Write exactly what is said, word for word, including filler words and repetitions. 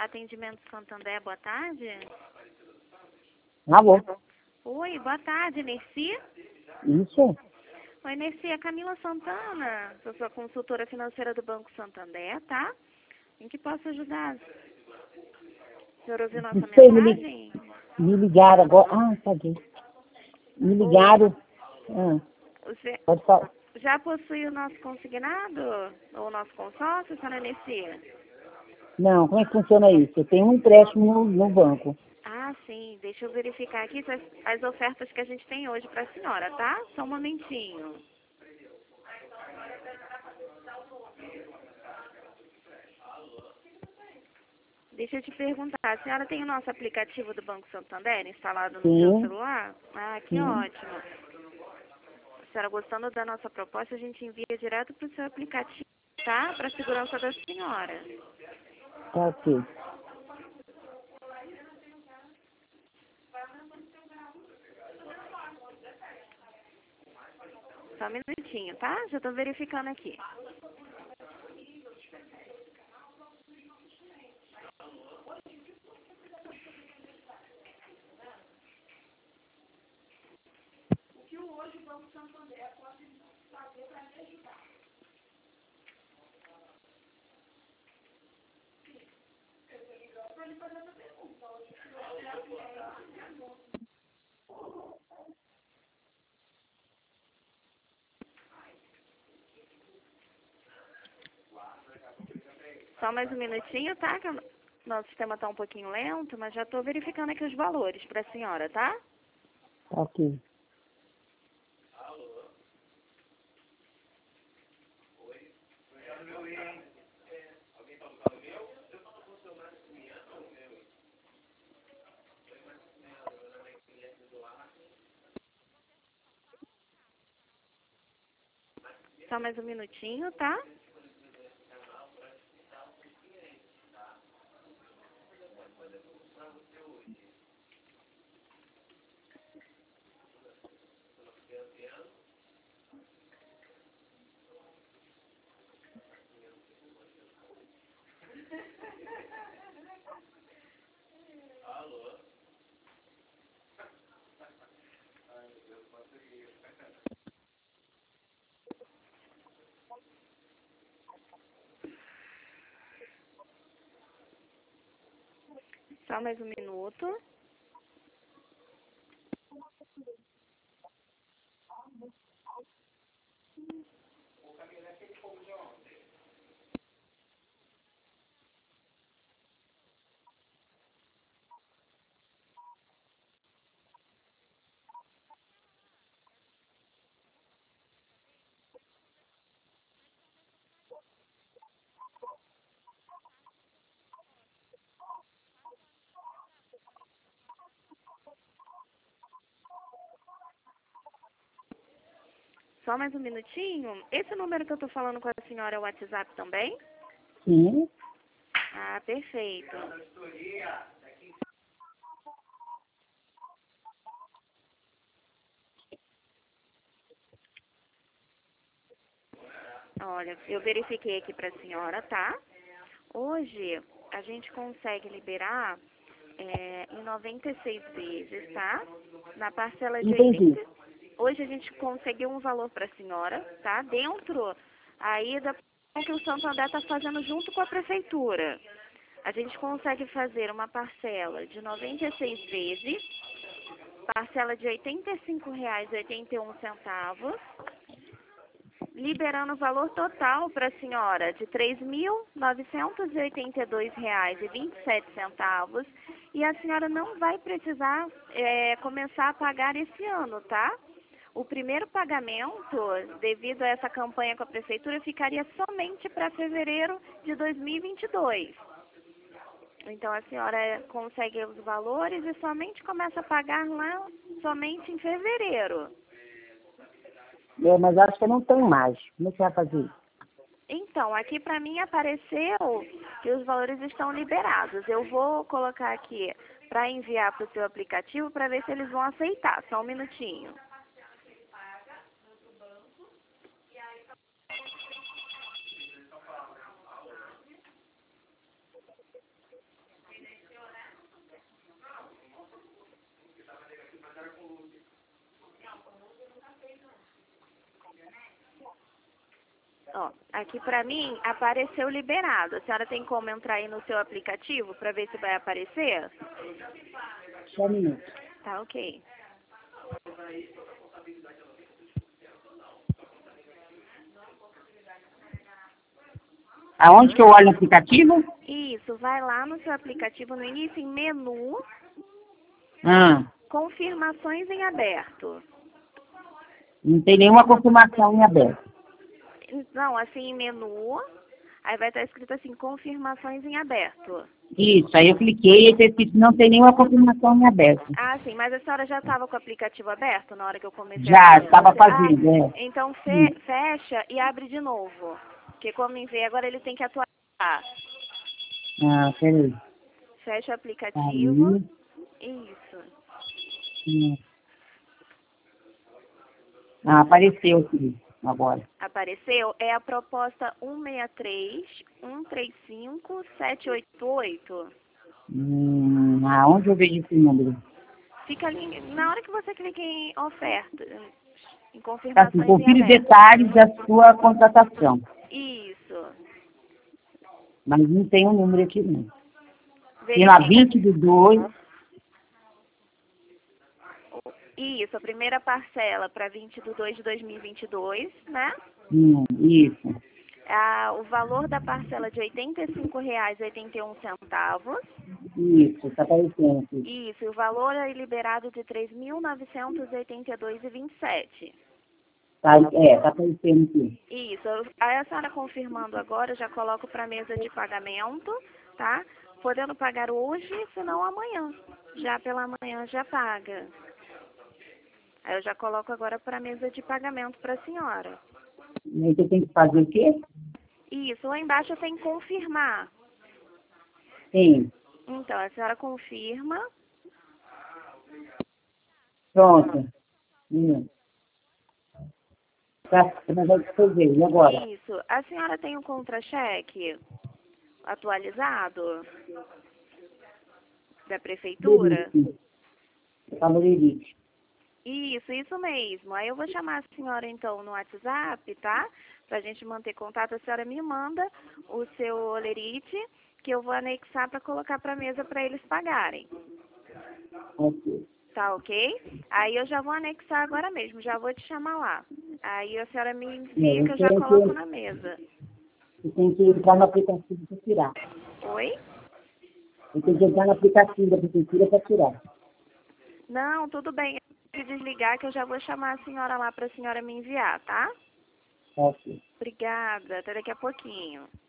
Atendimento Santander, boa tarde. Alô? Oi, boa tarde, Nerci. Isso? Oi, Nerci, é Camila Santana. Sou sua consultora financeira do Banco Santander, tá? Em que posso ajudar? O senhor ouviu nossa Não sei, me, li- mensagem? me ligaram agora. Ah, paguei. Me ligaram. Ah, Você pode falar. já possui o nosso consignado? Ou o nosso consórcio, senhora Nerci? Não, como é que funciona isso? Eu tenho um empréstimo no, no banco. Ah, sim. Deixa eu verificar aqui as, as ofertas que a gente tem hoje para a senhora, tá? Só um momentinho. Deixa eu te perguntar, a senhora tem o nosso aplicativo do Banco Santander instalado no seu Sim, celular? Ah, que sim. ótimo. A senhora gostando da nossa proposta, a gente envia direto para o seu aplicativo, tá? Para a segurança da senhora. Tá ok. Só um minutinho, tá? Já estou verificando aqui. Só mais um minutinho, tá? Que o nosso sistema está um pouquinho lento, mas já estou verificando aqui os valores para a senhora, tá? Tá ok. Só mais um minutinho, tá? Só mais um minuto. Só mais um minutinho. Esse número que eu estou falando com a senhora é o WhatsApp também? Sim. Ah, perfeito. Olha, eu verifiquei aqui para a senhora, tá? Hoje a gente consegue liberar é, em noventa e seis vezes, tá? Na parcela de Entendi. oitenta. Hoje a gente conseguiu um valor para a senhora, tá? Dentro aí da que o Santander está fazendo junto com a prefeitura. A gente consegue fazer uma parcela de noventa e seis vezes, parcela de oitenta e cinco reais e oitenta e um centavos, liberando o valor total para a senhora de três mil novecentos e oitenta e dois reais e vinte e sete centavos, e a senhora não vai precisar é, começar a pagar esse ano, tá? O primeiro pagamento, devido a essa campanha com a prefeitura, ficaria somente para fevereiro de dois mil e vinte e dois. Então a senhora consegue os valores e somente começa a pagar lá somente em fevereiro. É, mas acho que não tem mais. Como é que vai fazer isso? Então, aqui para mim apareceu que os valores estão liberados. Eu vou colocar aqui para enviar para o seu aplicativo para ver se eles vão aceitar. Só um minutinho. Ó, aqui pra mim apareceu liberado. A senhora tem como entrar aí no seu aplicativo pra ver se vai aparecer? Só um minuto. Tá, ok. Aonde que eu olho no aplicativo? Isso, vai lá no seu aplicativo, no início, em menu, Ah, confirmações em aberto. não tem nenhuma confirmação em aberto. Não, assim, em menu, aí vai estar escrito assim, confirmações em aberto. Isso, aí eu cliquei e está escrito não tem nenhuma confirmação em aberto. Ah, sim, mas a senhora já estava com o aplicativo aberto na hora que eu comecei Já, a falar com estava você? fazendo, Ah, é. então fe fecha e abre de novo. Porque como enviei, agora ele tem que atualizar. Ah, peraí. Fecha o aplicativo. Aí. Isso. Hum. Ah, apareceu aqui agora. Apareceu? É a proposta um seis três, um três cinco, sete oito oito. Hum, aonde eu vejo esse número? Fica ali, na hora que você clica em oferta, em Tá assim, confirmações em confira os aberto. detalhes da sua contratação. Isso. Mas não tem um número aqui não. Tem lá Verifica. vinte do dois. Isso, a primeira parcela para vinte de dois de dois mil e vinte e dois, né? Hum, isso. Ah, o valor da parcela de oitenta e cinco reais e oitenta e um centavos. Isso, tá aparecendo aqui. Isso, e o valor é liberado de três mil novecentos e oitenta e dois reais e vinte e sete. Tá, é, tá aparecendo aqui. Isso, aí a senhora confirmando agora, eu já coloco para a mesa de pagamento, tá? Podendo pagar hoje, senão amanhã. Já pela manhã já paga. Aí eu já coloco agora para a mesa de pagamento para a senhora. E aí você tem que fazer o quê? Isso, lá embaixo tem que confirmar. Tem. Então, a senhora confirma. Pronto. Hum. Tá, mas vai fazer. E agora? Isso. A senhora tem um contra-cheque atualizado da prefeitura? Lerite. Tá no Lerite. Isso, isso mesmo. Aí eu vou chamar a senhora então no WhatsApp, tá? Pra gente manter contato, a senhora me manda o seu olerite, que eu vou anexar para colocar para mesa para eles pagarem. Ok. Tá ok? Aí eu já vou anexar agora mesmo, já vou te chamar lá. Aí a senhora me É, envia que eu eu já tenho coloco que, na mesa. eu tenho que entrar no aplicativo para tirar. Oi? Eu tenho que entrar no aplicativo da prefeitura para tirar. Não, tudo bem. Eu vou desligar que eu já vou chamar a senhora lá para a senhora me enviar, tá? Ok. Obrigada. Até daqui a pouquinho.